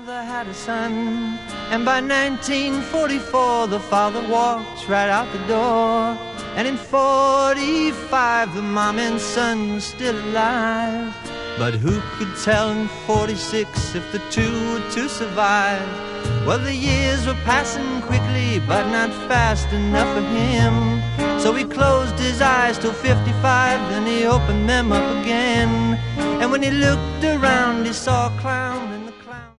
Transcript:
mother had a son, and by 1944 the father walked right out the door. And in 45 the mom and son were still alive. But who could tell in 46 if the two were to survive? Well, the years were passing quickly, but not fast enough for him. So he closed his eyes till 55, then he opened them up again. And when he looked around, he saw a clown